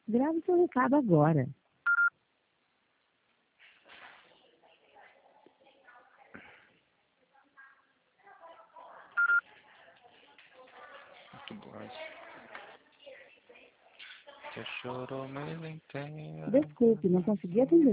Grave seu recado agora. Muito bom. Você chorou a noite inteira. Desculpe, não consegui atender